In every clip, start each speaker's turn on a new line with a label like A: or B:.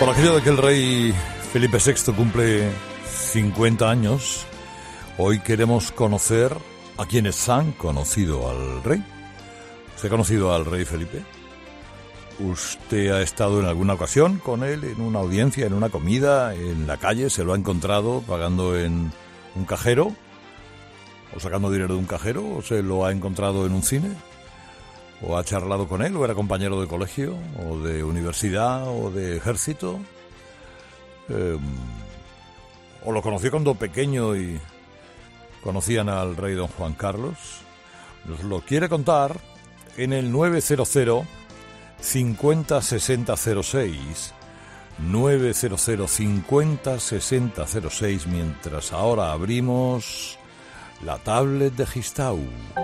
A: Por aquello de que el rey Felipe VI cumple 50 años, hoy queremos conocer a quienes han conocido al rey. ¿Usted ha conocido al rey Felipe? ¿Usted ha estado en alguna ocasión con él, en una audiencia, en una comida, en la calle? ¿Se lo ha encontrado pagando en un cajero? ¿O sacando dinero de un cajero? ¿O se lo ha encontrado en un cine? ¿O ha charlado con él? ¿O era compañero de colegio? ¿O de universidad? ¿O de ejército? ¿O lo conoció cuando pequeño y conocían al rey don Juan Carlos? Nos lo quiere contar en el 900 50 60 06, 900 50 60 06, mientras ahora abrimos la tablet de Gistau.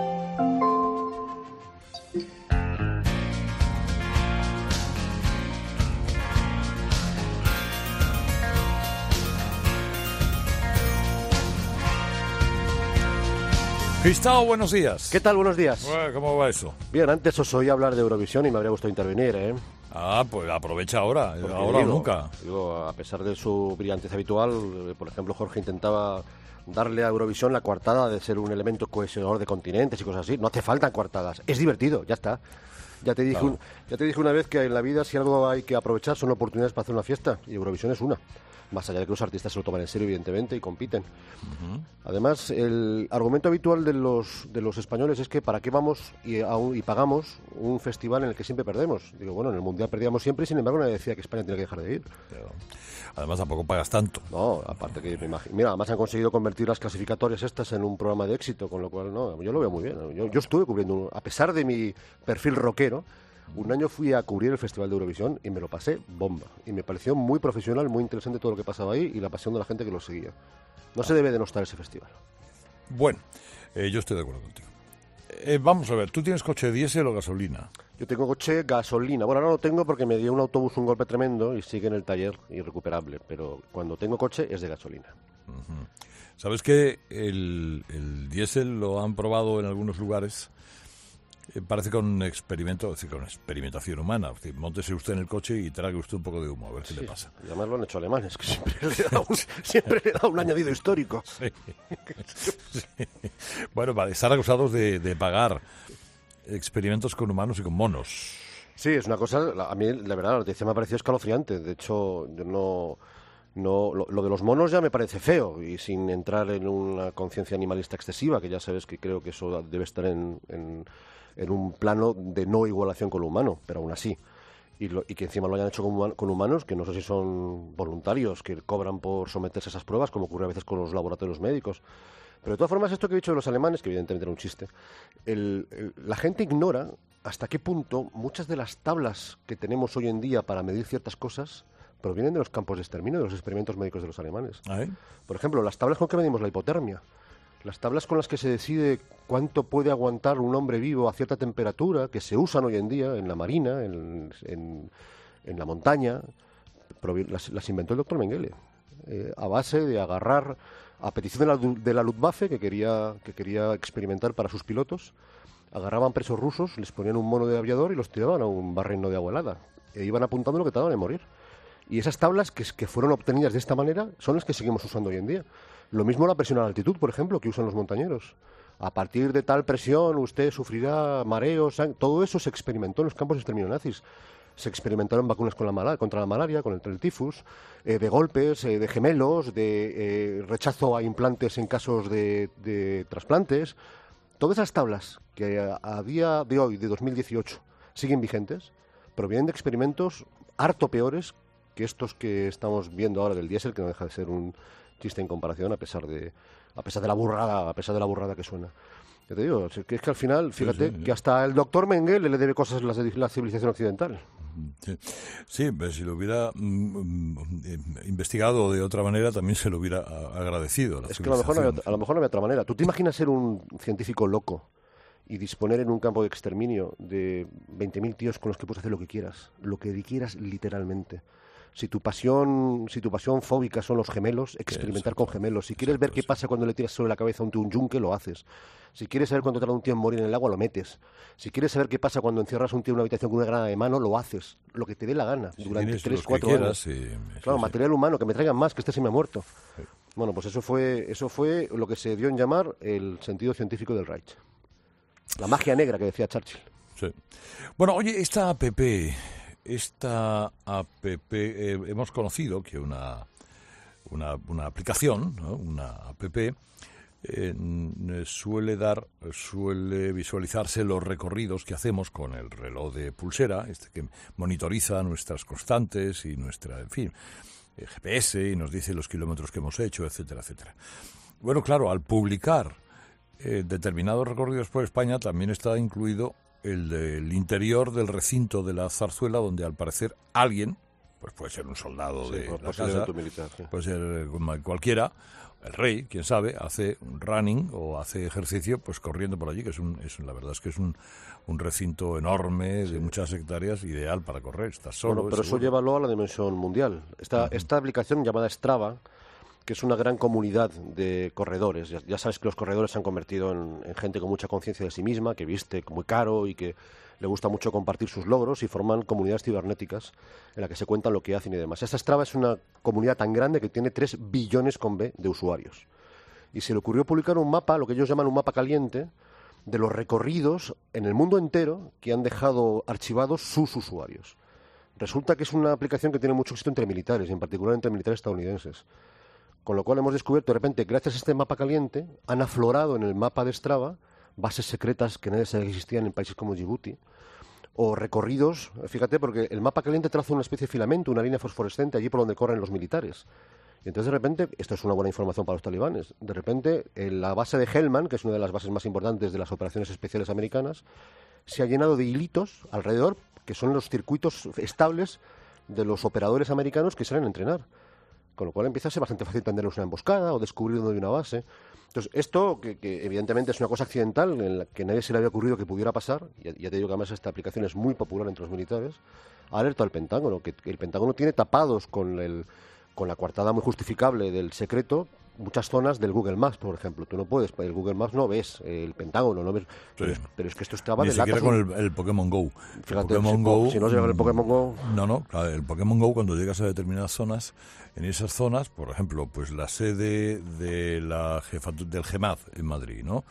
A: Gistau, buenos días.
B: ¿Qué tal? Buenos días.
A: ¿Cómo va eso?
B: Bien, antes os oí hablar de Eurovisión y me habría gustado intervenir, ¿eh?
A: Ah, pues aprovecha ahora,
B: Porque
A: ahora o nunca.
B: A pesar de su brillantez habitual, por ejemplo, Jorge intentaba darle a Eurovisión la coartada de ser un elemento cohesionador de continentes y cosas así. No hace falta coartadas, es divertido, ya está. Ya te dije,
A: Claro.
B: ya te dije una vez que en la vida si algo hay que aprovechar son oportunidades para hacer una fiesta y Eurovisión es una. Más allá de que los artistas se lo toman en serio, evidentemente, y compiten. Además, el argumento habitual de los españoles es que ¿para qué vamos y pagamos un festival en el que siempre perdemos? Digo, bueno, en el Mundial perdíamos siempre y sin embargo nadie decía que España tenía que dejar de ir.
A: Pero, además, tampoco pagas tanto.
B: No, aparte que me imagino. Mira, además han conseguido convertir las clasificatorias estas en un programa de éxito, con lo cual, no, yo lo veo muy bien. Yo estuve cubriendo, a pesar de mi perfil rockero, un año fui a cubrir el Festival de Eurovisión y me lo pasé bomba. Y me pareció muy profesional, muy interesante todo lo que pasaba ahí y la pasión de la gente que lo seguía. No se debe denostar ese festival.
A: Bueno, yo estoy de acuerdo contigo. Vamos a ver, ¿tú tienes coche diésel o gasolina?
B: Yo tengo coche gasolina. Bueno, ahora no tengo porque me dio un autobús un golpe tremendo y sigue en el taller irrecuperable. Pero cuando tengo coche es de gasolina.
A: ¿Sabes que el diésel lo han probado en algunos lugares? Parece con experimento, es decir, con experimentación humana. Es decir, móntese usted en el coche y trague usted un poco de humo, a ver qué le pasa.
B: Y además lo han hecho alemanes, que siempre le da un añadido histórico.
A: Sí. Sí. Bueno, para estar acusados de pagar experimentos con humanos y con monos.
B: Sí, es una cosa, a mí, la verdad, la noticia me ha parecido escalofriante. De hecho, yo lo de los monos ya me parece feo, y sin entrar en una conciencia animalista excesiva, que ya sabes que creo que eso debe estar en un plano de no igualación con lo humano, pero aún así. Y que encima lo hayan hecho con humanos, que no sé si son voluntarios, que cobran por someterse a esas pruebas, como ocurre a veces con los laboratorios médicos. Pero de todas formas, esto que he dicho de los alemanes, que evidentemente era un chiste, la gente ignora hasta qué punto muchas de las tablas que tenemos hoy en día para medir ciertas cosas provienen de los campos de exterminio, de los experimentos médicos de los alemanes.
A: ¿Eh?
B: Por ejemplo, las tablas con que medimos la hipotermia, las tablas con las que se decide cuánto puede aguantar un hombre vivo a cierta temperatura, que se usan hoy en día en la marina, en la montaña, las inventó el doctor Mengele, a base de agarrar, a petición de la Luftwaffe, que quería experimentar para sus pilotos, agarraban presos rusos, les ponían un mono de aviador y los tiraban a un barreno de agua helada, e iban apuntando lo que tardaban en morir. Y esas tablas que fueron obtenidas de esta manera son las que seguimos usando hoy en día. Lo mismo la presión a la altitud, por ejemplo, que usan los montañeros. A partir de tal presión usted sufrirá mareos, todo eso se experimentó en los campos de exterminio nazis. Se experimentaron vacunas contra la malaria, con el tifus, de golpes, de gemelos, de rechazo a implantes en casos de trasplantes. Todas esas tablas que a día de hoy, de 2018, siguen vigentes, provienen de experimentos harto peores que estos que estamos viendo ahora del diésel, que no deja de ser un chiste en comparación, a pesar de la burrada que suena. Ya te digo, es que al final, fíjate, que hasta el doctor Mengele le debe cosas la civilización occidental.
A: Sí, pero si lo hubiera investigado de otra manera, también se lo hubiera agradecido.
B: Es que a lo mejor no había otra manera. ¿Tú te imaginas ser un científico loco y disponer en un campo de exterminio de 20.000 tíos con los que puedes hacer lo que quieras literalmente? Si tu pasión fóbica son los gemelos, experimentar con gemelos. Si quieres ver qué pasa cuando le tiras sobre la cabeza un yunque, lo haces. Si quieres saber cuánto tarda un tío en morir en el agua, lo metes. Si quieres saber qué pasa cuando encierras a un tío en una habitación con una granada de mano, lo haces. Lo que te dé la gana, durante 3-4 años. Claro, material humano, que me traigan más, que este se me ha muerto. Sí. Bueno, pues eso fue lo que se dio en llamar el sentido científico del Reich. La magia negra que decía Churchill.
A: Sí. Bueno, oye, esta app, hemos conocido que una aplicación, ¿no? Una app, suele visualizarse los recorridos que hacemos con el reloj de pulsera, que monitoriza nuestras constantes y en fin, GPS, y nos dice los kilómetros que hemos hecho, etcétera, etcétera. Bueno, claro, al publicar determinados recorridos por España también está incluido el del interior del recinto de la Zarzuela, donde al parecer alguien, pues puede ser un soldado de la casa,
B: militar, sí.
A: Puede ser cualquiera, el rey, quién sabe, hace un running o hace ejercicio pues corriendo por allí, que la verdad es que es un recinto enorme de muchas hectáreas, ideal para correr, estás solo.
B: Bueno, pero eso llévalo a la dimensión mundial. Esta aplicación llamada Strava, que es una gran comunidad de corredores. Ya sabes que los corredores se han convertido en gente con mucha conciencia de sí misma, que viste muy caro y que le gusta mucho compartir sus logros, y forman comunidades cibernéticas en las que se cuentan lo que hacen y demás. Esta Strava es una comunidad tan grande que tiene 3 billones de usuarios. Y se le ocurrió publicar un mapa, lo que ellos llaman un mapa caliente, de los recorridos en el mundo entero que han dejado archivados sus usuarios. Resulta que es una aplicación que tiene mucho éxito entre militares, y en particular entre militares estadounidenses. Con lo cual hemos descubierto, de repente, gracias a este mapa caliente, han aflorado en el mapa de Strava bases secretas que nadie sabía que existían en países como Djibouti, o recorridos, fíjate, porque el mapa caliente traza una especie de filamento, una línea fosforescente allí por donde corren los militares. Y entonces, de repente, esto es una buena información para los talibanes, de repente, la base de Helmand, que es una de las bases más importantes de las operaciones especiales americanas, se ha llenado de hilitos alrededor, que son los circuitos estables de los operadores americanos que salen a entrenar. Con lo cual empieza a ser bastante fácil tenderles una emboscada o descubrir dónde hay una base. Entonces, esto, que evidentemente es una cosa accidental, en la que nadie se le había ocurrido que pudiera pasar, y ya te digo que además esta aplicación es muy popular entre los militares, ha alertado al Pentágono, que el Pentágono tiene tapados con la coartada muy justificable del secreto muchas zonas del Google Maps, por ejemplo. Tú no puedes, el Google Maps no ves, el Pentágono no ves,
A: sí.
B: pero es que esto estaba
A: ni siquiera con el Pokémon Go.
B: Fíjate, si no llega el Pokémon Go...
A: No, claro, el Pokémon Go, cuando llegas a determinadas zonas, en esas zonas, por ejemplo, pues la sede de del GEMAD en Madrid, ¿no?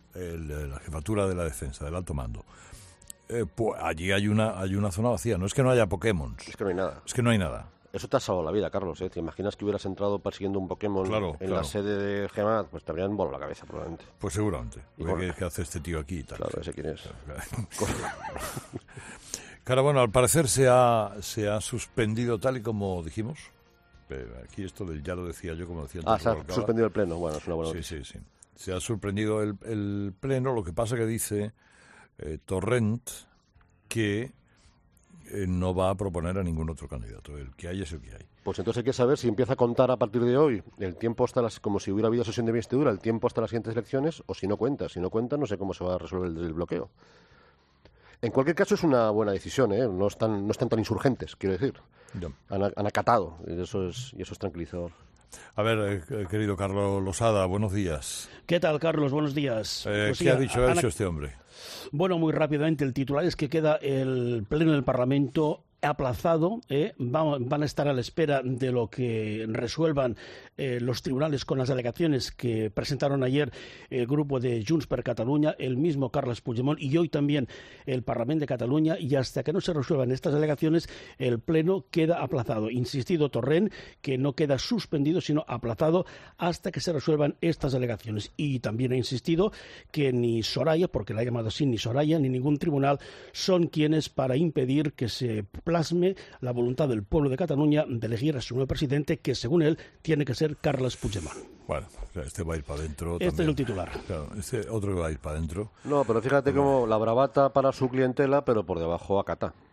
A: La jefatura de la defensa, del alto mando. Pues allí hay una zona vacía. No es que no haya Pokémon.
B: Es que no hay nada.
A: Es que no hay nada.
B: Eso te ha salvado la vida, Carlos, ¿eh? ¿Te imaginas que hubieras entrado persiguiendo un Pokémon la sede de GEMAD? Pues te habrían volado la cabeza, probablemente.
A: Pues seguramente. ¿Qué hace este tío aquí? Tal,
B: claro, ese quién es.
A: Claro, bueno, al parecer se ha suspendido, tal y como dijimos. Aquí esto ya lo decía yo, como decía antes.
B: Se ha suspendido el pleno. Bueno, es una buena
A: noticia. Sí. Se ha suspendido el pleno. Lo que pasa que dice Torrent que no va a proponer a ningún otro candidato. El que hay es el que hay.
B: Pues entonces hay que saber si empieza a contar a partir de hoy el tiempo hasta como si hubiera habido sesión de investidura, el tiempo hasta las siguientes elecciones, o si no cuenta. Si no cuenta, no sé cómo se va a resolver el bloqueo. En cualquier caso, es una buena decisión, ¿eh? No están tan insurgentes, quiero decir.
A: No.
B: Han acatado, y eso es tranquilizador.
A: A ver, querido Carlos Losada, buenos días.
C: ¿Qué tal, Carlos? Buenos días.
A: ¿Qué ha dicho este hombre?
C: Bueno, muy rápidamente, el titular es que queda el Pleno del Parlamento aplazado, van a estar a la espera de lo que resuelvan los tribunales con las alegaciones que presentaron ayer el grupo de Junts per Catalunya, el mismo Carles Puigdemont y hoy también el Parlamento de Cataluña, y hasta que no se resuelvan estas alegaciones el pleno queda aplazado. Insistido Torrent que no queda suspendido sino aplazado hasta que se resuelvan estas alegaciones, y también ha insistido que ni Soraya, porque la ha llamado así, ni Soraya ni ningún tribunal son quienes para impedir que se plasme la voluntad del pueblo de Cataluña de elegir a su nuevo presidente, que según él tiene que ser Carles Puigdemont.
A: Bueno, este va a ir para adentro.
C: Este es el titular.
A: Claro, este otro que va a ir para adentro.
B: No, pero fíjate cómo la bravata para su clientela, pero por debajo acata.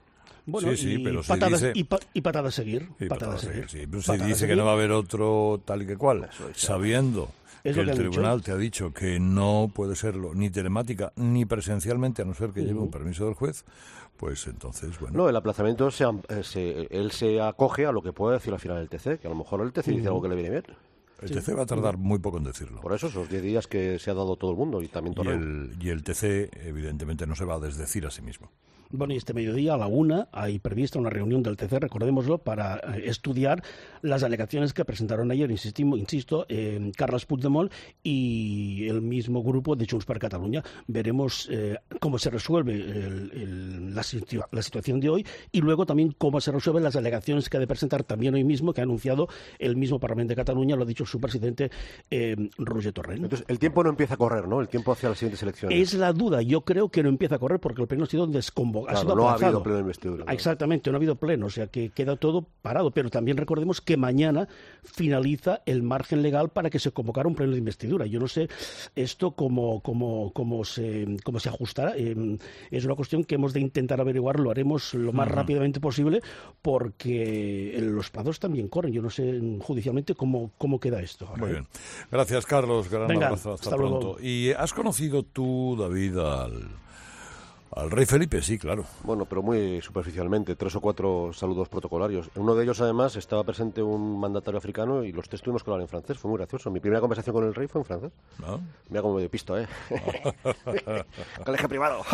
C: Bueno,
A: sí, pero
C: patadas,
A: se dice...
C: y patadas a seguir.
A: Sí,
C: Patadas a seguir.
A: sí, pero se dice que no va a haber otro tal y que cual, sabiendo
C: Es
A: que
C: lo
A: el
C: que han
A: tribunal
C: dicho.
A: te ha dicho que no puede serlo ni telemática ni presencialmente, a no ser que lleve un permiso del juez, pues entonces, bueno.
B: No, el aplazamiento él se acoge a lo que puede decir al final el TC, que a lo mejor el TC dice algo que le viene bien.
A: El TC va a tardar muy poco en decirlo.
B: Por eso esos 10 días que se ha dado todo el mundo y también Torrent.
A: Y el TC, evidentemente, no se va a desdecir a sí mismo.
C: Bueno, y este mediodía a la 1 hay prevista una reunión del TC, recordémoslo, para estudiar las alegaciones que presentaron ayer, insisto, Carles Puigdemont y el mismo grupo de Junts per Catalunya. Veremos cómo se resuelve la situación de hoy y luego también cómo se resuelven las alegaciones que ha de presentar también hoy mismo, que ha anunciado el mismo Parlamento de Cataluña, lo ha dicho su presidente Roger Torrent.
B: Entonces, el tiempo no empieza a correr, ¿no? El tiempo hacia las siguientes elecciones.
C: Es la duda. Yo creo que no empieza a correr porque el pleno ha sido desconvocado.
B: Claro, no ha habido pleno de investidura. ¿No?
C: Exactamente, no ha habido pleno, o sea que queda todo parado. Pero también recordemos que mañana finaliza el margen legal para que se convocara un pleno de investidura. Yo no sé esto cómo se ajustará. Es una cuestión que hemos de intentar averiguar, lo haremos lo más rápidamente posible porque los plazos también corren. Yo no sé judicialmente cómo queda esto.
A: Muy bien. Gracias, Carlos. Gran
C: Venga,
A: abrazo. Hasta
C: luego.
A: pronto. ¿Y has conocido tú, David, al rey Felipe? Sí, claro.
B: Bueno, pero muy superficialmente, 3 o 4 saludos protocolarios. En uno de ellos, además, estaba presente un mandatario africano y los 3 tuvimos que hablar en francés. Fue muy gracioso. Mi primera conversación con el rey fue en francés.
A: ¿No?
B: Mira cómo me he pisto, ¿eh? Colegio privado.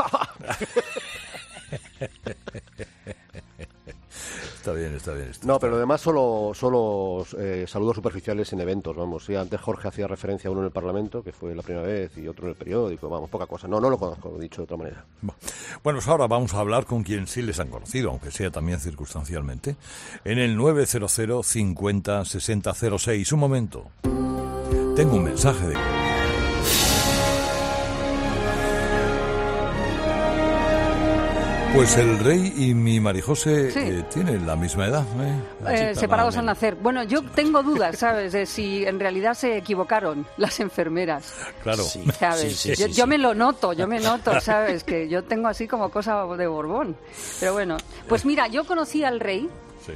A: Está bien.
B: No, pero además solo saludos superficiales en eventos, vamos. Sí, antes Jorge hacía referencia a uno en el Parlamento, que fue la primera vez, y otro en el periódico, vamos, poca cosa. No lo conozco, dicho de otra manera.
A: Bueno, pues ahora vamos a hablar con quien sí les han conocido, aunque sea también circunstancialmente, en el 900 50 60 06. Un momento. Tengo un mensaje de... Pues el rey y mi Marijose tienen la misma edad.
D: Separados al nacer. Bueno, yo tengo dudas, ¿sabes? De si en realidad se equivocaron las enfermeras.
A: Claro.
D: ¿Sabes? Yo me noto, ¿sabes? Que yo tengo así como cosa de Borbón. Pero bueno, pues mira, yo conocí al rey.
A: Sí.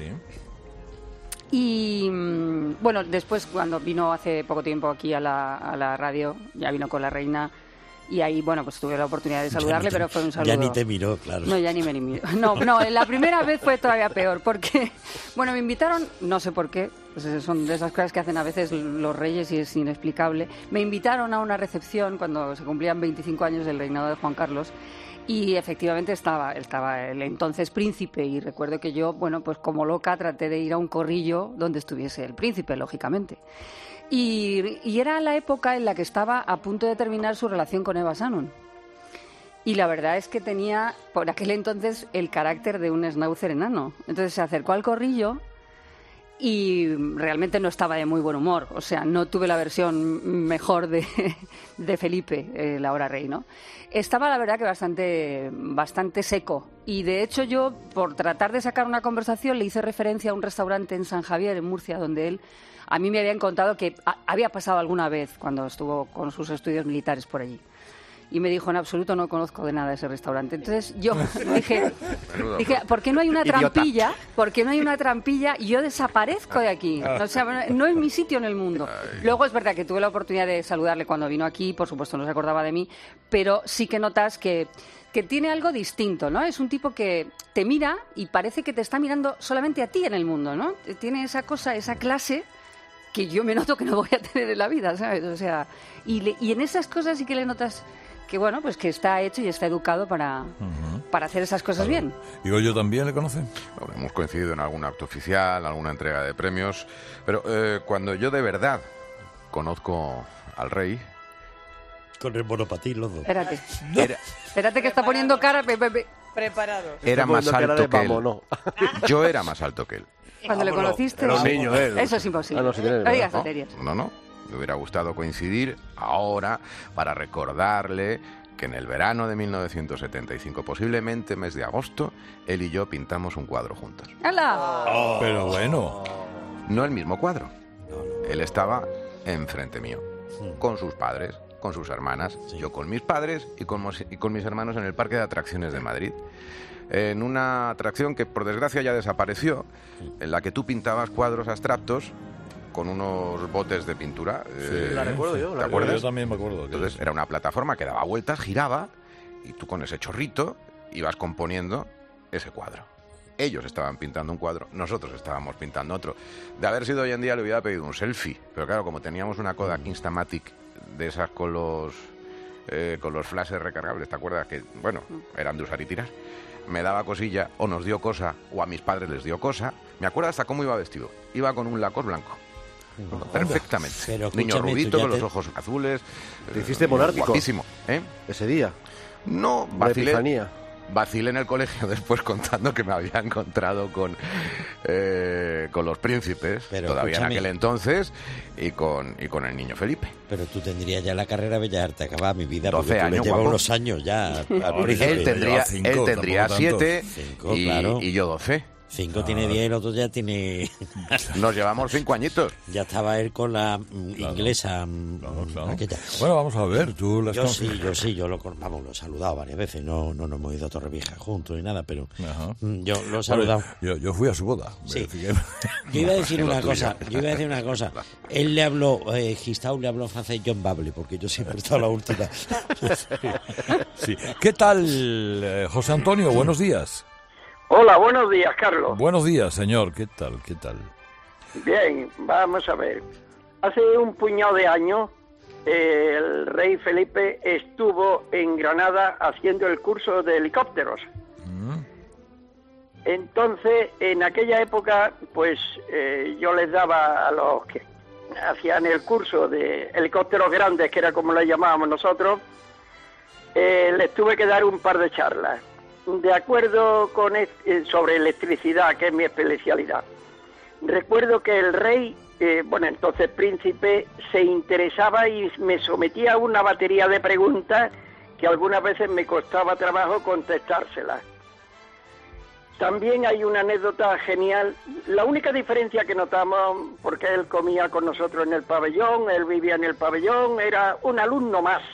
D: Y bueno, después cuando vino hace poco tiempo aquí a la radio, ya vino con la reina. Y ahí, bueno, pues tuve la oportunidad de saludarle, pero fue un saludo.
E: Ya ni te miró, claro.
D: No, ya ni me miró. No, la primera vez fue todavía peor, porque, bueno, me invitaron, no sé por qué, pues son de esas cosas que hacen a veces los reyes y es inexplicable. Me invitaron a una recepción cuando se cumplían 25 años del reinado de Juan Carlos. Y efectivamente estaba el entonces príncipe y recuerdo que yo, bueno, pues como loca traté de ir a un corrillo donde estuviese el príncipe, lógicamente. Y era la época en la que estaba a punto de terminar su relación con Eva Shannon. Y la verdad es que tenía, por aquel entonces, el carácter de un schnauzer enano. Entonces se acercó al corrillo y realmente no estaba de muy buen humor. O sea, no tuve la versión mejor de Felipe, el ahora rey, ¿no? Estaba, la verdad, que bastante seco. Y, de hecho, yo, por tratar de sacar una conversación, le hice referencia a un restaurante en San Javier, en Murcia, donde a mí me habían contado que había pasado alguna vez cuando estuvo con sus estudios militares por allí. Y me dijo, en absoluto no conozco de nada ese restaurante. Entonces yo dije, ¿por qué no hay una trampilla? ¿Por qué no hay una trampilla y yo desaparezco de aquí? O sea, no es mi sitio en el mundo. Luego es verdad que tuve la oportunidad de saludarle cuando vino aquí, por supuesto no se acordaba de mí, pero sí que notas que tiene algo distinto, ¿no? Es un tipo que te mira y parece que te está mirando solamente a ti en el mundo, ¿no? Tiene esa cosa, esa clase que yo me noto que no voy a tener en la vida, ¿sabes? O sea, y en esas cosas sí que le notas que, bueno, pues que está hecho y está educado para hacer esas cosas bien.
A: ¿Y Goyo también le conoce?
F: Bueno, hemos coincidido en algún acto oficial, alguna entrega de premios, pero cuando yo de verdad conozco al rey...
E: Con el monopatín los dos.
D: Espérate. Espérate que está poniendo cara...
G: Preparado.
F: Era más alto que él. Yo era más alto que él.
D: Cuando le conociste...
B: Era un niño,
D: Eso es imposible.
B: No, si tiene,
D: no digas tonterías.
F: No. Me hubiera gustado coincidir ahora para recordarle que en el verano de 1975, posiblemente mes de agosto, él y yo pintamos un cuadro juntos.
D: ¡Hala!
A: Pero bueno.
F: No el mismo cuadro. Él estaba enfrente mío, con sus padres, con sus hermanas, yo con mis padres y con mis hermanos en el Parque de Atracciones de Madrid. en una atracción que por desgracia ya desapareció, en la que tú pintabas cuadros abstractos con unos botes de pintura.
B: La recuerdo yo.
F: ¿Te acuerdas?
A: Yo también me acuerdo.
F: Entonces era una plataforma que daba vueltas, giraba, y tú con ese chorrito ibas componiendo ese cuadro. Ellos estaban pintando un cuadro, nosotros estábamos pintando otro. De haber sido hoy en día le hubiera pedido un selfie, pero claro, como teníamos una Kodak Instamatic de esas con los flashes recargables, ¿te acuerdas? Que, bueno, eran de usar y tirar. Me daba cosilla, o nos dio cosa, o a mis padres les dio cosa. Me acuerdo hasta cómo iba vestido. Iba con un Lacoste blanco. Perfectamente.
G: Pero
F: niño
G: escúchame,
F: rubito,
G: tú ya
F: con los
G: te-
F: ojos azules.
B: Te hiciste monárquico.
F: Guapísimo, ¿eh?
B: Ese día.
F: No,
B: La
F: vacilé.
B: epifanía.
F: Vacilé en el colegio después contando que me había encontrado con los príncipes,
G: Pero
F: todavía
G: escúchame.
F: en aquel entonces, y con el niño Felipe.
G: Pero tú tendrías ya la carrera Bellas Artes acabada, mi vida,
F: 12
G: porque tú
F: años,
G: le llevas
F: guapo.
G: unos años ya al
A: No,
G: príncipe.
F: Él tendría,
A: cinco,
F: él tendría
A: tampoco tanto.
F: 7
G: Cinco, claro.
F: y yo 12.
G: 5 tiene 10, el otro ya tiene...
F: Nos llevamos 5 añitos.
G: Ya estaba él con la inglesa.
A: Claro.
G: Aquella.
A: Bueno, vamos a ver, tú las
G: Yo lo he saludado varias veces, no nos hemos ido a Torrevieja juntos ni nada, pero
A: Ajá.
G: yo lo he saludado.
A: Yo fui a su boda.
G: Sí.
A: Así que-
G: Yo iba a decir
F: Lo
G: una
F: tuyo.
G: cosa, Él le habló, Gistau le habló francés John Bable, porque yo siempre he estado la última.
A: Sí. ¿Qué tal, José Antonio? Buenos días.
H: Hola, buenos días, Carlos.
A: Buenos días, señor. ¿Qué tal? ¿Qué tal?
H: Bien, vamos a ver. Hace un puñado de años, el rey Felipe estuvo en Granada haciendo el curso de helicópteros. Entonces, en aquella época, pues yo les daba a los que hacían el curso de helicópteros grandes, que era como le llamábamos nosotros, les tuve que dar un par de charlas. De acuerdo con sobre electricidad, que es mi especialidad. Recuerdo que el rey, entonces príncipe, se interesaba y me sometía a una batería de preguntas que algunas veces me costaba trabajo contestárselas. También hay una anécdota genial. La única diferencia que notamos, porque él comía con nosotros en el pabellón, él vivía en el pabellón, era un alumno más.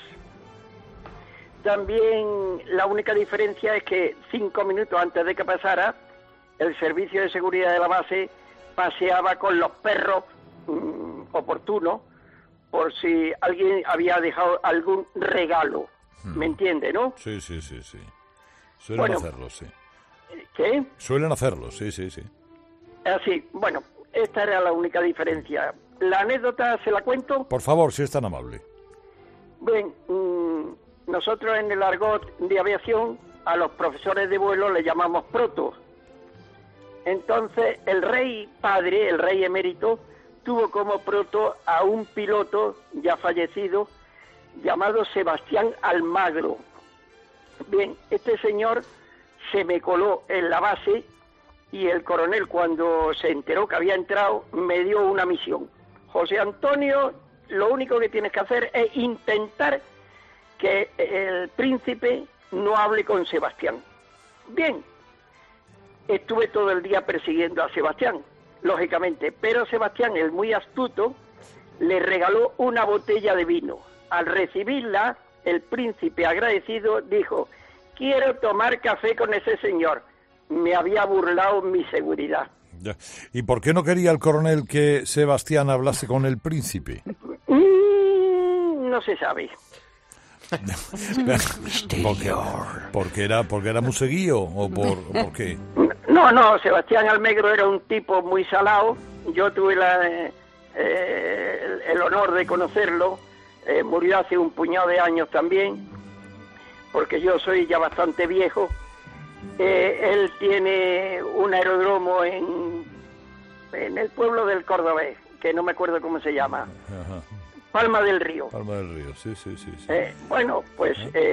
H: También la única diferencia es que 5 minutos antes de que pasara, el servicio de seguridad de la base paseaba con los perros oportunos por si alguien había dejado algún regalo. ¿Me entiende, no?
A: Sí. Suelen
H: Bueno.
A: hacerlo, sí.
H: ¿Qué?
A: Suelen hacerlo, sí.
H: Así, bueno, esta era la única diferencia. La anécdota se la cuento.
A: Por favor, si es tan amable.
H: Bien, nosotros en el argot de aviación a los profesores de vuelo le llamamos protos. Entonces el rey padre, el rey emérito, tuvo como proto a un piloto ya fallecido llamado Sebastián Almagro. Bien, este señor se me coló en la base y el coronel, cuando se enteró que había entrado, me dio una misión. José Antonio, lo único que tienes que hacer es intentar que el príncipe no hable con Sebastián. Bien, estuve todo el día persiguiendo a Sebastián, lógicamente, pero Sebastián, el muy astuto, le regaló una botella de vino. Al recibirla, el príncipe, agradecido, dijo: quiero tomar café con ese señor. Me había burlado mi seguridad.
A: Ya. ¿Y por qué no quería el coronel que Sebastián hablase con el príncipe?
H: No se sabe.
A: ¿Porque era museguío o por qué?
H: No, Sebastián Almagro era un tipo muy salado. Yo tuve el honor de conocerlo. Murió hace un puñado de años también, porque yo soy ya bastante viejo. Él tiene un aeródromo en el pueblo del Cordobés, que no me acuerdo cómo se llama.
A: Ajá.
H: Palma del Río.
A: Palma del Río, sí.
H: Bueno, pues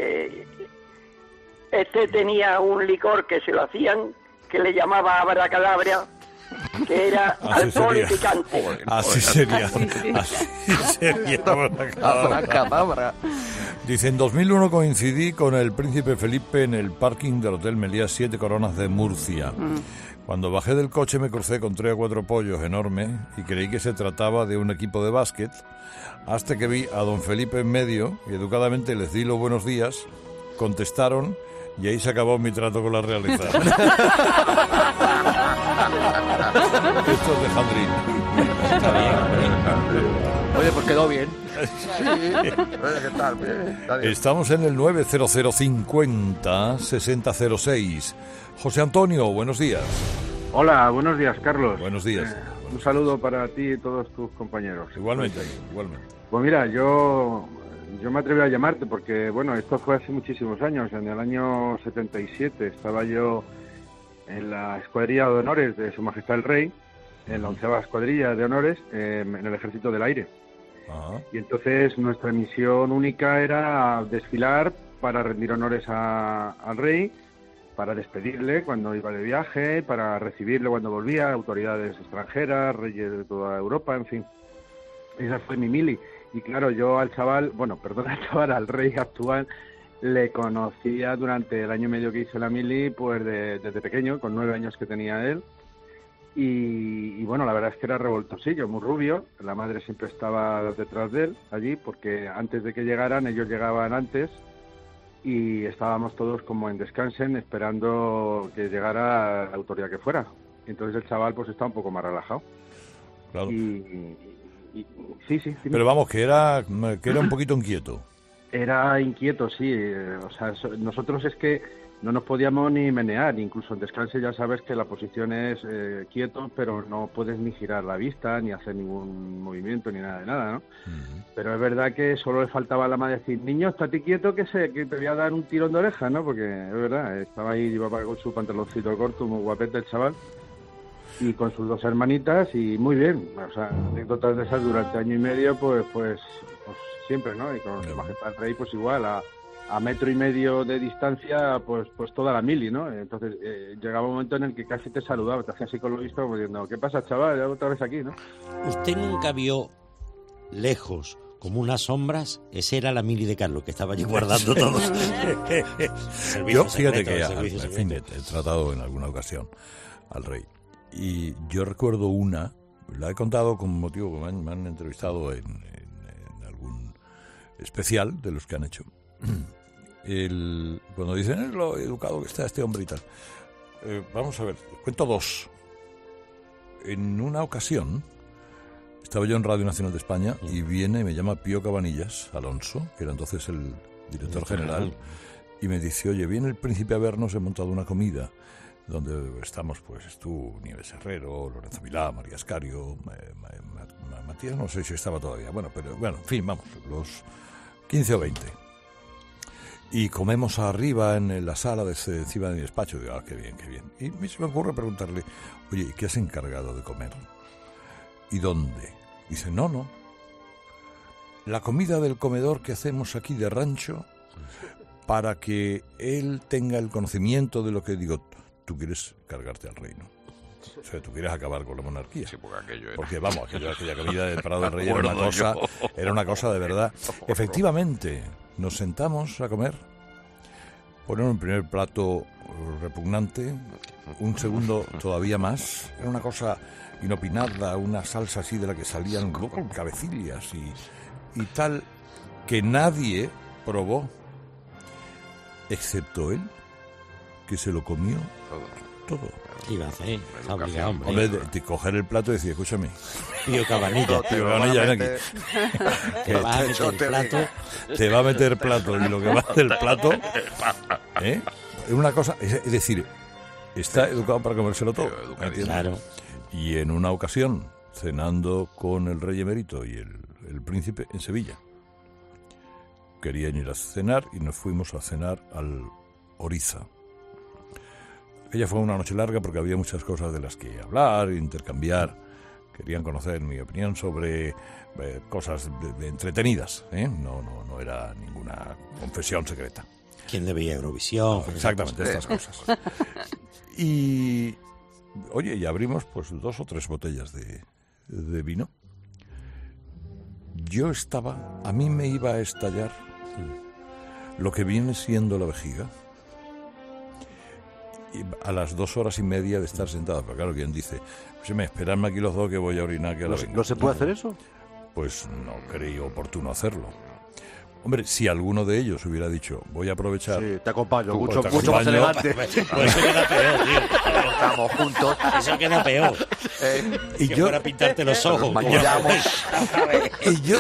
H: este tenía un licor que se lo hacían, que le llamaba abracadabra, que era alcohol y picante.
A: Así sería.
F: Abracadabra.
A: Dice, en 2001 coincidí con el príncipe Felipe en el parking del Hotel Meliá 7 Coronas de Murcia. Cuando bajé del coche me crucé con 3 o 4 pollos enormes y creí que se trataba de un equipo de básquet, hasta que vi a don Felipe en medio y educadamente les di los buenos días. Contestaron Y ahí se acabó mi trato con la realeza. Esto es de Jandrín.
G: Está bien.
B: Oye, pues quedó bien.
F: Oye, ¿qué tal? Bien, está bien.
A: Estamos en el 90050-6006. José Antonio, buenos días.
I: Hola, buenos días, Carlos.
A: Buenos días.
I: Un saludo para ti y todos tus compañeros.
A: Igualmente.
I: Pues mira, yo me atreví a llamarte porque, bueno, esto fue hace muchísimos años. En el año 77 estaba yo en la escuadrilla de honores de Su Majestad el Rey, en la 11ª escuadrilla de honores, en el Ejército del Aire.
A: Ajá.
I: Y entonces nuestra misión única era desfilar para rendir honores al Rey, para despedirle cuando iba de viaje, para recibirle cuando volvía, autoridades extranjeras, reyes de toda Europa, en fin. Esa fue mi mili. Y claro, yo al rey actual, le conocía durante el año y medio que hice la mili, pues desde pequeño, con 9 años que tenía él. Y bueno, la verdad es que era revoltosillo, muy rubio. La madre siempre estaba detrás de él allí, porque antes de que llegaran, ellos llegaban antes, y estábamos todos como en descansen, esperando que llegara la autoridad que fuera. Entonces el chaval pues estaba un poco más relajado.
A: Claro.
I: Y sí.
A: Pero vamos, que era un poquito inquieto.
I: Era inquieto, sí. O sea, nosotros es que no nos podíamos ni menear. Incluso en descanse ya sabes que la posición es quieto, pero no puedes ni girar la vista, ni hacer ningún movimiento, ni nada de nada, ¿no? Uh-huh. Pero es verdad que solo le faltaba a la madre decir, niño, estate quieto que te voy a dar un tirón de oreja, ¿no? Porque es verdad, estaba ahí, llevaba con su pantaloncito corto, muy guapete el chaval, y con sus 2 hermanitas, y muy bien. O sea, anécdotas de esas durante año y medio, pues siempre, ¿no? Y con Su Majestad el Rey, pues igual, a 1,5 metros de distancia, pues toda la mili, ¿no? Entonces llegaba un momento en el que casi te saludaba, te hacía así con lo visto, como diciendo, ¿qué pasa, chaval? Ya otra vez aquí, ¿no?
G: ¿Usted nunca vio lejos, como unas sombras? Ese era la mili de Carlos, que estaba allí guardando todo.
A: Yo, fíjate que, en fin, he tratado en alguna ocasión al rey. Y yo recuerdo una, la he contado con motivo que me han entrevistado en algún especial de los que han hecho. Cuando dicen es lo educado que está este hombre y tal. Vamos a ver, cuento 2. En una ocasión estaba yo en Radio Nacional de España y me llama Pío Cabanillas Alonso, que era entonces el director general, y me dice, oye, viene el príncipe a vernos, he montado una comida donde estamos, pues tú, Nieves Herrero, Lorenzo Milá, María Escario, Matías, no sé si estaba todavía, en fin, vamos, los 15 o 20. Y comemos arriba en la sala encima de mi despacho. Digo, qué bien. Y se me ocurre preguntarle, oye, ¿qué has encargado de comer? ¿Y dónde? Dice, no. La comida del comedor que hacemos aquí de rancho, para que él tenga el conocimiento de lo que digo. Tú quieres cargarte al reino. O sea, tú quieres acabar con la monarquía.
F: Sí, porque aquello era...
A: Porque, vamos, aquella comida del Prado del Rey era una cosa de verdad. Efectivamente, nos sentamos a comer, poner un primer plato repugnante, un segundo todavía más. Era una cosa inopinada, una salsa así de la que salían cabecillas y tal, que nadie probó, excepto él, que se lo comió todo.
G: Iba a hacer, obligado,
A: hombre, de coger el plato y decir, escúchame,
G: Pío Cabanilla,
A: ven aquí. Te va a meter plato y lo que va del plato, es una cosa, es decir, está educado para comérselo todo.
G: Claro.
A: Y en una ocasión, cenando con el rey emérito y el príncipe en Sevilla, querían ir a cenar y nos fuimos a cenar al Oriza. Ella fue una noche larga porque había muchas cosas de las que hablar, intercambiar. Querían conocer mi opinión sobre cosas entretenidas, ¿eh? No era ninguna confesión secreta.
G: ¿Quién debía Eurovisión?
A: Exactamente, estas cosas. Y, oye, y abrimos pues 2 o 3 botellas de vino. A mí me iba a estallar lo que viene siendo la vejiga. A las 2 horas y media de estar sentado, pero claro, quien dice, pues esperadme aquí los 2 que voy a orinar, que
B: ¿No se puede hacer eso?
A: Pues no creí oportuno hacerlo. Hombre, si alguno de ellos hubiera dicho, voy a aprovechar...
B: Sí, te acompaño,
A: Te
B: mucho
A: acompaño.
B: más elegante.
G: Pues eso queda peor, tío.
F: Estamos juntos.
G: Eso queda peor.
A: Y
G: Que
A: yo,
G: fuera pintarte los ojos.
F: Maquillamos.
A: y yo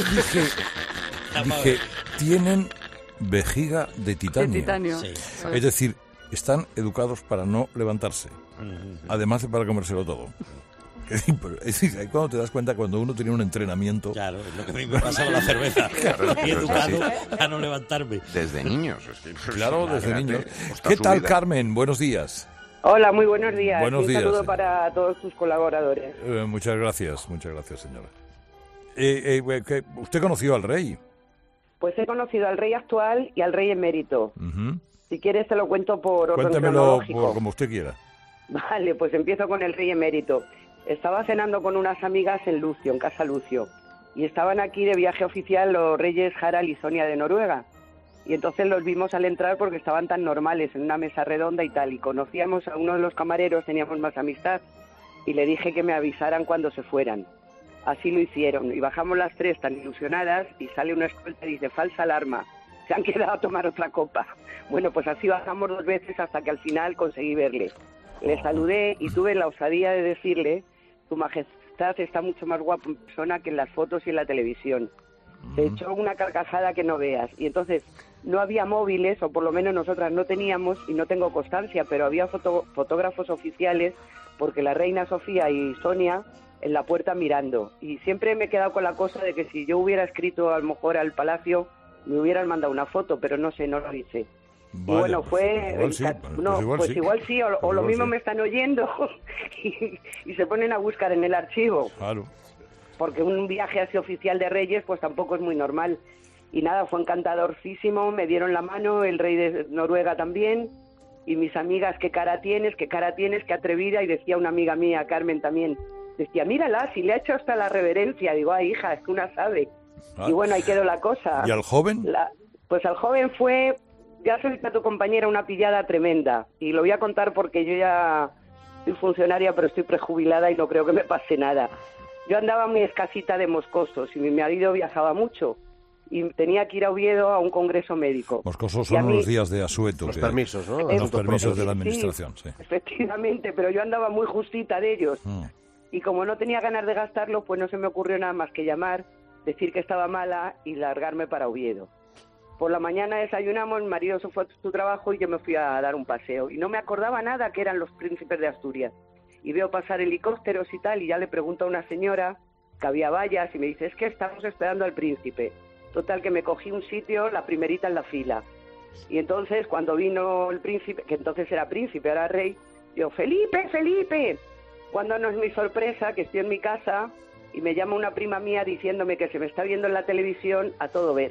A: dije, tienen vejiga de titanio.
D: De titanio.
G: Sí.
A: Es decir, están educados para no levantarse, además de para comérselo todo. Es decir, ahí cuando te das cuenta, cuando uno tiene un entrenamiento...
G: Claro, es lo que a mí me pasa con la cerveza. Estoy educado a no levantarme.
F: Desde niños.
A: Claro, desde
F: Imagínate,
A: niños.
F: hasta
A: ¿Qué
F: su
A: tal,
F: vida.
A: Carmen? Buenos días.
J: Hola, muy buenos días.
A: Buenos
J: Un
A: días.
J: saludo para todos tus colaboradores.
A: Muchas gracias, señora. ¿Usted conoció al rey?
J: Pues he conocido al rey actual y al rey emérito.
A: Ujú.
J: Si quieres te lo cuento por orden
A: Cuéntemelo
J: cronológico.
A: como usted quiera.
J: Vale, pues empiezo con el rey emérito. Estaba cenando con unas amigas en Lucio, en Casa Lucio, y estaban aquí de viaje oficial los reyes Harald y Sonia de Noruega. Y entonces los vimos al entrar porque estaban tan normales en una mesa redonda y tal, y conocíamos a uno de los camareros, teníamos más amistad, y le dije que me avisaran cuando se fueran. Así lo hicieron, y bajamos las tres tan ilusionadas, y sale una escolta y dice, falsa alarma, se han quedado a tomar otra copa. Bueno, pues así bajamos 2 veces hasta que al final conseguí verle. Le saludé y tuve la osadía de decirle, tu majestad está mucho más guapa en persona que en las fotos y en la televisión. Se echó una carcajada que no veas. Y entonces no había móviles, o por lo menos nosotras no teníamos, y no tengo constancia, pero había fotógrafos oficiales, porque la reina Sofía y Sonia en la puerta mirando. Y siempre me he quedado con la cosa de que si yo hubiera escrito a lo mejor al palacio, me hubieran mandado una foto, pero no sé, no lo hice.
A: Vaya,
J: Y bueno, fue...
A: igual sí,
J: igual sí, o lo
A: Igual
J: mismo
A: sí.
J: me están oyendo y se ponen a buscar en el archivo.
A: Claro.
J: Porque un viaje así oficial de reyes pues tampoco es muy normal. Y nada, fue encantadorcísimo, me dieron la mano, el rey de Noruega también, y mis amigas, qué cara tienes, qué atrevida, y decía una amiga mía, Carmen también, decía, mírala, si le ha hecho hasta la reverencia. Digo, ay hija, es que una sabe.
A: Ah.
J: Y bueno, ahí quedó la cosa.
A: ¿Y al joven?
J: Pues al joven fue, ya soy a tu compañera, una pillada tremenda. Y lo voy a contar porque yo ya soy funcionaria, pero estoy prejubilada y no creo que me pase nada. Yo andaba muy escasita de moscosos y mi marido viajaba mucho y tenía que ir a Oviedo a un congreso médico.
A: Moscosos
J: Y a
A: son
J: mí-
A: los días de asueto.
B: Los
A: que-
B: permisos, ¿no?
A: Los
B: Asuntos
A: permisos
B: propios.
A: de la administración, sí.
J: Efectivamente, pero yo andaba muy justita de ellos. Y como no tenía ganas de gastarlo, pues no se me ocurrió nada más que llamar, decir que estaba mala y largarme para Oviedo. Por la mañana desayunamos, mi marido se fue a su trabajo y yo me fui a dar un paseo. Y no me acordaba nada que eran los príncipes de Asturias. Y veo pasar helicópteros y tal, y ya le pregunto a una señora que había vallas y me dice, es que estamos esperando al príncipe. Total, que me cogí un sitio, la primerita en la fila. Y entonces, cuando vino el príncipe, que entonces era príncipe, ahora rey, yo, Felipe, Felipe. Cuando no es mi sorpresa, que estoy en mi casa y me llama una prima mía diciéndome que se me está viendo en la televisión a todo ver.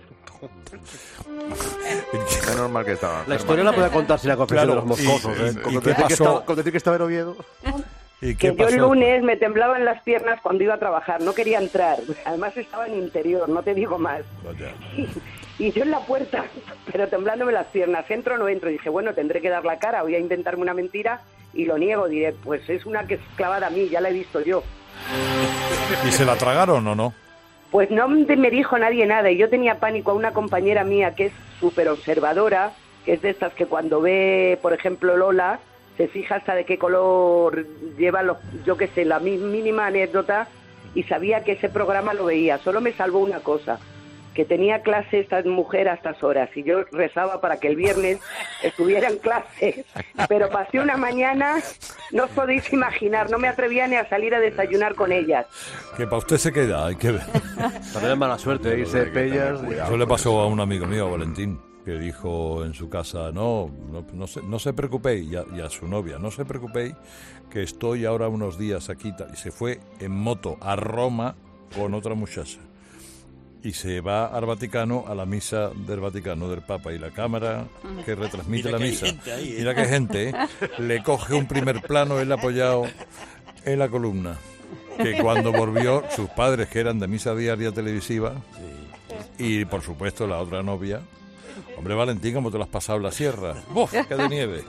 F: Es normal que estaba.
B: La historia la puede contar sin la confesión
A: Claro,
B: de los moscosos.
A: y-
B: ¿eh?
A: y
B: Con
A: qué
B: decir que
A: pasó?
B: estaba- con decir que estaba en Oviedo.
A: ¿Y
J: Que
A: qué
J: yo el
A: pasó?
J: lunes me temblaban las piernas cuando iba a trabajar, no quería entrar. Además estaba en interior, no te digo más.
A: Vaya.
J: Y yo en la puerta, pero temblándome las piernas, ¿entro o no entro? Y dije, bueno, tendré que dar la cara, voy a inventarme una mentira y lo niego, diré, pues es una que es clavada a mí, ya la he visto yo.
A: ¿Y se la tragaron o no?
J: Pues no me dijo nadie nada y yo tenía pánico a una compañera mía que es súper observadora, que es de estas que cuando ve, por ejemplo, Lola, se fija hasta de qué color lleva, yo qué sé, la mínima anécdota y sabía que ese programa lo veía. Solo me salvó una cosa, que tenía clase esta mujer a estas horas y yo rezaba para que el viernes estuviera en clase, pero pasé una mañana, no os podéis imaginar, no me atrevía ni a salir a desayunar con ellas.
A: Que para usted se queda, hay que ver.
B: También es mala suerte, ¿eh? Irse de pellas.
A: Eso le pasó a un amigo mío, Valentín, que dijo en su casa, no se preocupéis, y a su novia, no se preocupéis, que estoy ahora unos días aquí, y se fue en moto a Roma con otra muchacha. Y se va al Vaticano, a la misa del Vaticano del Papa, y la cámara que retransmite
G: Mira
A: la
G: que hay
A: misa,
G: gente ahí, ¿eh?
A: mira qué gente, ¿eh? Le coge un primer plano, él apoyado en la columna, que cuando volvió, sus padres, que eran de misa diaria televisiva, y por supuesto la otra novia, hombre, Valentín, ¿cómo te lo has pasado en la sierra? ¡Buf! ¡Qué de nieve!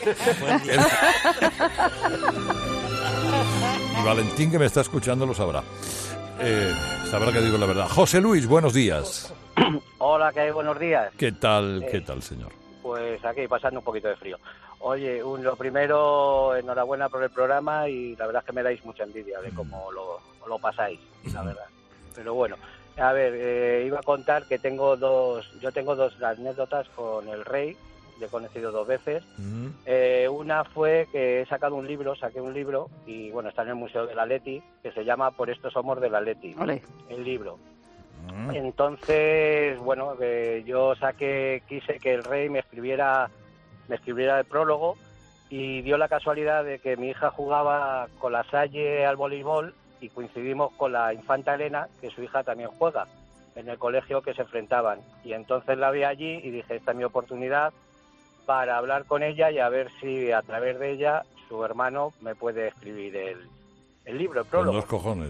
A: Y Valentín, que me está escuchando, lo sabrá. Sabrá que digo la verdad. José Luis, buenos días.
K: Hola, ¿qué hay? Buenos días.
A: ¿Qué tal, señor?
K: Pues aquí, pasando un poquito de frío. Oye, lo primero, enhorabuena por el programa y la verdad es que me dais mucha envidia de cómo lo pasáis, la verdad. Pero bueno, a ver, iba a contar que tengo dos anécdotas con el Rey, le he conocido 2 veces. Una fue que saqué un libro y bueno, está en el Museo del Atleti, que se llama Por esto somos del Atleti, el libro. Entonces, bueno, yo quise que el Rey me escribiera el prólogo y dio la casualidad de que mi hija jugaba con la Salle al voleibol y coincidimos con la infanta Elena, que su hija también juega en el colegio que se enfrentaban. Y entonces la vi allí y dije, esta es mi oportunidad para hablar con ella y a ver si a través de ella su hermano me puede escribir el libro, el prólogo.
A: Con 2 cojones,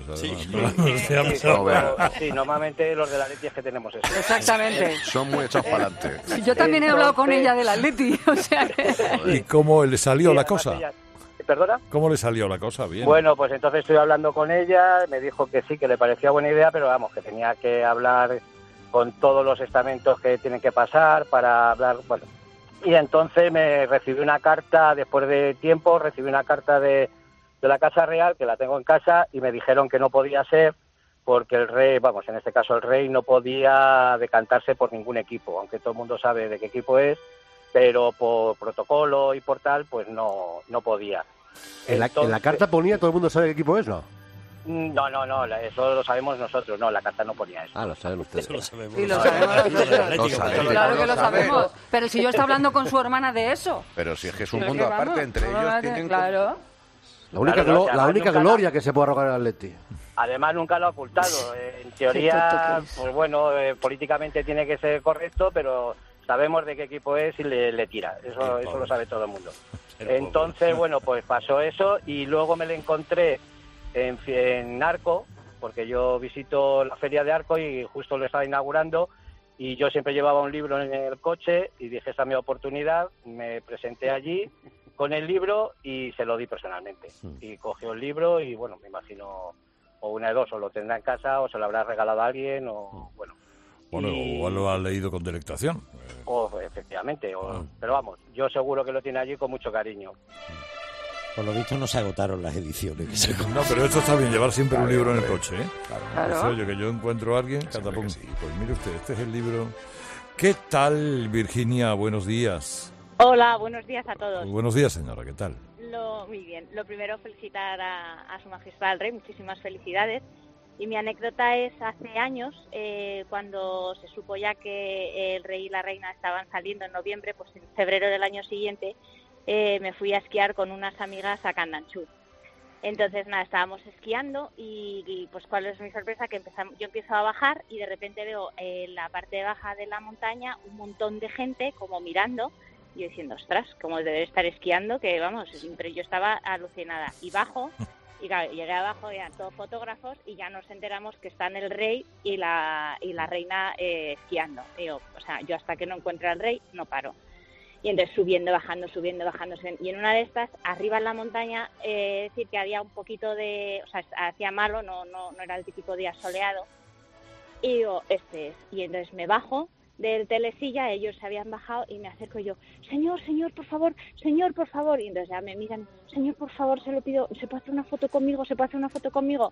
K: además. Sí, normalmente los del Atleti es que tenemos eso.
D: Exactamente.
F: Son muy echados para adelante.
D: Yo también he hablado con ella del Atleti, o sea que...
A: ¿Y cómo le salió la cosa?
K: ¿Perdona?
A: ¿Cómo le salió la cosa? Bien.
K: Bueno, pues entonces estoy hablando con ella, me dijo que sí, que le parecía buena idea, pero vamos, que tenía que hablar con todos los estamentos que tienen que pasar para hablar, bueno. Y entonces me recibí una carta, después de tiempo, recibí una carta de la Casa Real, que la tengo en casa, y me dijeron que no podía ser porque el Rey, vamos, en este caso el Rey no podía decantarse por ningún equipo, aunque todo el mundo sabe de qué equipo es, pero por protocolo y por tal, pues no podía.
B: En la carta ponía, todo el mundo sabe qué equipo es, ¿no?
K: No, eso lo sabemos nosotros, no, la carta no ponía eso.
B: Ah, lo saben ustedes.
K: Eso lo sabemos.
D: Sí, lo sabemos. Claro que lo sabemos. Pero si yo estoy hablando con su hermana de eso.
F: Pero si es que es un mundo aparte, entre ellos tienen...
D: Claro.
B: La única gloria que se puede arrogar al Atleti.
K: Además nunca lo ha ocultado. En teoría, pues bueno, políticamente tiene que ser correcto, pero sabemos de qué equipo es y le tira. Eso lo sabe todo el mundo. Entonces, bueno, pues pasó eso y luego me lo encontré en Arco, porque yo visito la feria de Arco y justo lo estaba inaugurando y yo siempre llevaba un libro en el coche y dije, esta es mi oportunidad, me presenté allí con el libro y se lo di personalmente. Y cogió el libro y bueno, me imagino, o una de dos, o lo tendrá en casa o se lo habrá regalado a alguien o bueno.
A: Bueno, o lo ha leído con delectación.
K: Efectivamente, pero vamos, yo seguro que lo tiene allí con mucho cariño.
G: Por lo visto no se agotaron las ediciones.
A: No, pero esto está bien, llevar siempre un libro en el coche, ¿eh?
D: Claro.
A: Oye, que yo encuentro a alguien, pues mire usted, este es el libro. ¿Qué tal, Virginia? Buenos días.
L: Hola, buenos días a todos.
A: Buenos días, señora, ¿qué tal?
L: Muy bien. Lo primero, felicitar a Su Majestad el Rey, muchísimas felicidades. Y mi anécdota es hace años, cuando se supo ya que el Rey y la Reina estaban saliendo en noviembre, pues en febrero del año siguiente me fui a esquiar con unas amigas a Candanchú. Entonces, nada, estábamos esquiando y pues cuál es mi sorpresa, que yo empiezo a bajar y de repente veo en la parte baja de la montaña un montón de gente como mirando y yo diciendo, ostras, como debe estar esquiando, que vamos, pero yo estaba alucinada. Y bajo, y claro, llegué abajo, eran todos fotógrafos y ya nos enteramos que están el Rey y la Reina esquiando. Y yo hasta que no encuentre al Rey no paro. Y entonces subiendo, bajando. Y en una de estas, arriba en la montaña, decir que había un poquito de... O sea, hacía malo, no era el típico día soleado. Y digo, este es. Y entonces me bajo del telesilla, ellos se habían bajado y me acerco yo, señor, por favor. Y entonces ya me miran, señor, por favor, se lo pido, ¿se puede hacer una foto conmigo?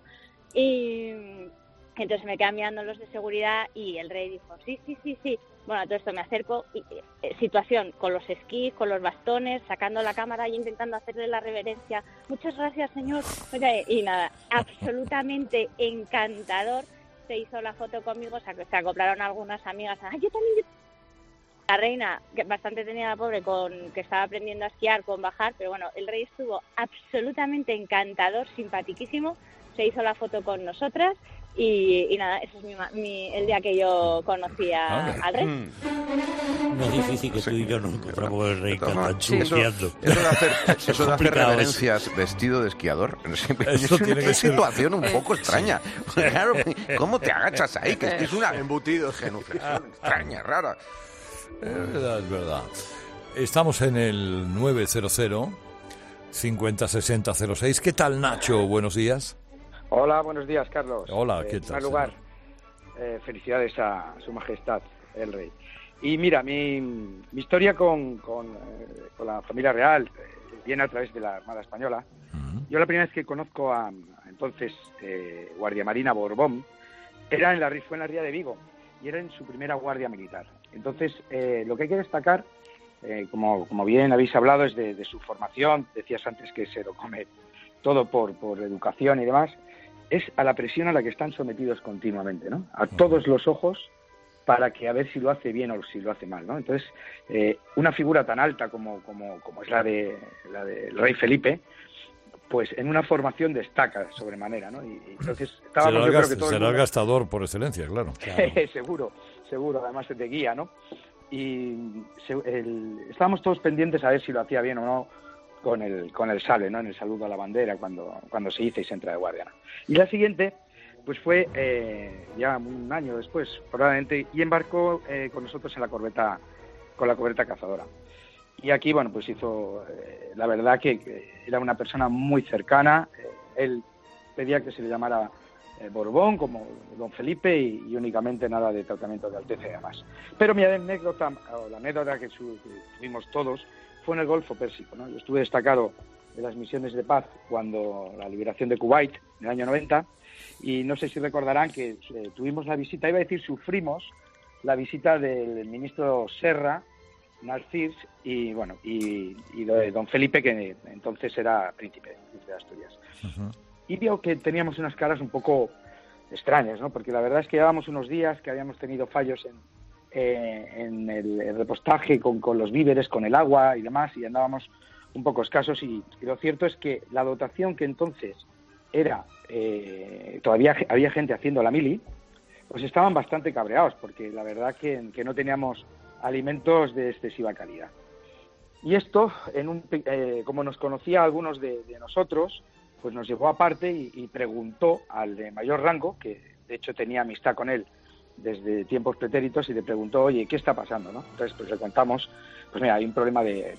L: Y entonces me quedan mirando los de seguridad y el Rey dijo, sí. Bueno, a todo esto me acerco, y, situación con los esquís, con los bastones, sacando la cámara y intentando hacerle la reverencia. Muchas gracias, señor. Y nada, absolutamente encantador. Se hizo la foto conmigo, se acoplaron algunas amigas. Yo también. La Reina, que bastante tenía la pobre, que estaba aprendiendo a esquiar, con bajar, pero bueno, el Rey estuvo absolutamente encantador, simpaticísimo. Se hizo la foto con nosotras. Y nada, ese es el día que yo conocí al Rey.
G: No es difícil que tú y yo nos encontramos el Rey Candanchú esquiando.
F: Eso de hacer reverencias vestido de esquiador es una situación un poco extraña. Claro, ¿cómo te agachas ahí? Que es una genuflexión extraña, rara.
A: Es verdad. Estamos en el 900 50 60 06. ¿Qué tal, Nacho? Buenos días.
M: Hola, buenos días, Carlos.
A: Hola, ¿qué tal?
M: En primer lugar, felicidades a Su Majestad el Rey. Y mira, mi historia con la familia real viene a través de la Armada Española. Yo la primera vez que conozco a entonces Guardia Marina Borbón fue en la ría de Vigo, y era en su primera guardia militar. Entonces, lo que hay que destacar, como bien habéis hablado, es de su formación. Decías antes que se lo come todo por educación y demás. Es a la presión a la que están sometidos continuamente, ¿no? A todos los ojos, para que a ver si lo hace bien o si lo hace mal, ¿no? Entonces, una figura tan alta como es la del rey Felipe, pues en una formación destaca sobremanera, ¿no? Y entonces estábamos,
A: será el gastador por excelencia, claro.
M: seguro, además de guía, ¿no? Y estábamos todos pendientes a ver si lo hacía bien o no con el sable, ¿no? En el saludo a la bandera cuando se hizo y se entra de guardia, ¿no? Y la siguiente, pues fue ya un año después, probablemente, y embarcó con nosotros en la corbeta cazadora. Y aquí, bueno, pues hizo, la verdad que era una persona muy cercana. Él pedía que se le llamara Borbón, como don Felipe, y únicamente nada de tratamiento de Alteza y demás. Pero mi anécdota, o la anécdota que tuvimos todos, fue en el Golfo Pérsico, ¿no? Yo estuve destacado de las misiones de paz cuando la liberación de Kuwait, en el año 90, y no sé si recordarán que tuvimos la visita, sufrimos la visita del ministro Serra, Narcís, y de don Felipe, que entonces era príncipe de Asturias. Uh-huh. Y vio que teníamos unas caras un poco extrañas, ¿no? Porque la verdad es que llevábamos unos días que habíamos tenido fallos en el repostaje con los víveres, con el agua y demás, y andábamos un poco escasos, y lo cierto es que la dotación que entonces era, todavía había gente haciendo la mili, pues estaban bastante cabreados, porque la verdad que no teníamos alimentos de excesiva calidad. Y esto, como nos conocía algunos de nosotros, pues nos llevó aparte y preguntó al de mayor rango, que de hecho tenía amistad con él desde tiempos pretéritos, y le preguntó, oye, ¿qué está pasando, no? Entonces, pues le contamos, pues mira, hay un problema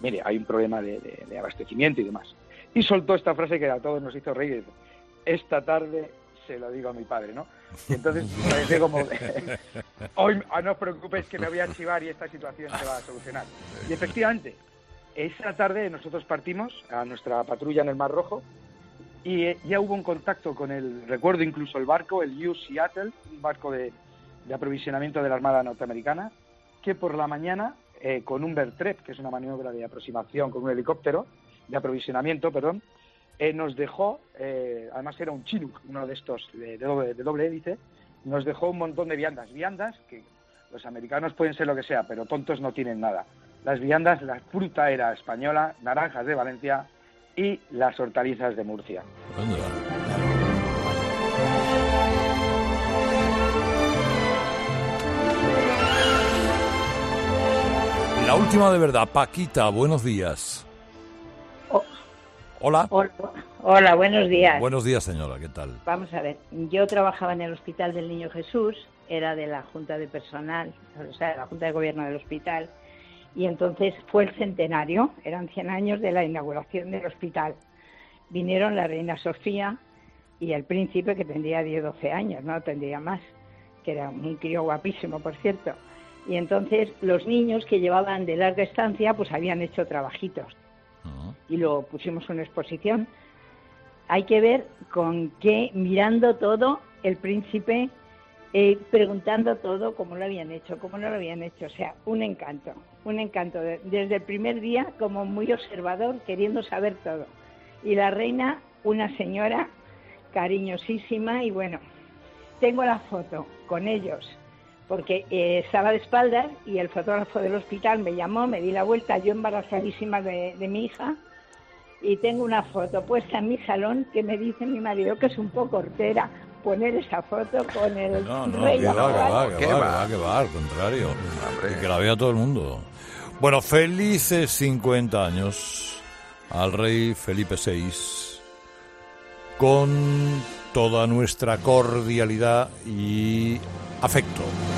M: de abastecimiento y demás. Y soltó esta frase que a todos nos hizo reír: esta tarde se lo digo a mi padre, ¿no? Y entonces parece como, hoy no os preocupéis que me voy a archivar y esta situación se va a solucionar. Y efectivamente, esa tarde nosotros partimos a nuestra patrulla en el Mar Rojo, y ya hubo un contacto con recuerdo incluso el barco, el US Seattle, un barco de aprovisionamiento de la Armada norteamericana, que por la mañana, con un Bertrep, que es una maniobra de aproximación con un helicóptero, de aprovisionamiento, perdón, nos dejó, además era un Chinook, uno de estos de doble hélice, nos dejó un montón de viandas que los americanos pueden ser lo que sea, pero tontos no tienen nada. Las viandas, la fruta era española, naranjas de Valencia y las hortalizas de Murcia.
A: La última de verdad, Paquita, buenos días. Hola.
N: Hola, buenos días.
A: Buenos días, señora, ¿qué tal?
N: Vamos a ver, yo trabajaba en el Hospital del Niño Jesús, era de la Junta de Personal, o sea, de la Junta de Gobierno del hospital, y entonces fue el centenario, eran 100 años de la inauguración del hospital. Vinieron la reina Sofía y el príncipe, que tendría 10, 12 años, no tendría más, que era un crío guapísimo, por cierto. Y entonces los niños que llevaban de larga estancia, pues habían hecho trabajitos. Y luego pusimos una exposición. Hay que ver con qué, mirando todo, el príncipe, preguntando todo, cómo lo habían hecho, cómo no lo habían hecho. O sea, un encanto. Desde el primer día, como muy observador, queriendo saber todo. Y la reina, una señora cariñosísima, y bueno, tengo la foto con ellos, porque estaba de espaldas y el fotógrafo del hospital me llamó, me di la vuelta, yo embarazadísima de mi hija, y tengo una foto puesta en mi salón que me dice mi marido que es un poco hortera poner esa foto con el rey.
A: Que va, al contrario, que la vea todo el mundo. Bueno, felices 50 años al rey Felipe VI, con toda nuestra cordialidad y afecto.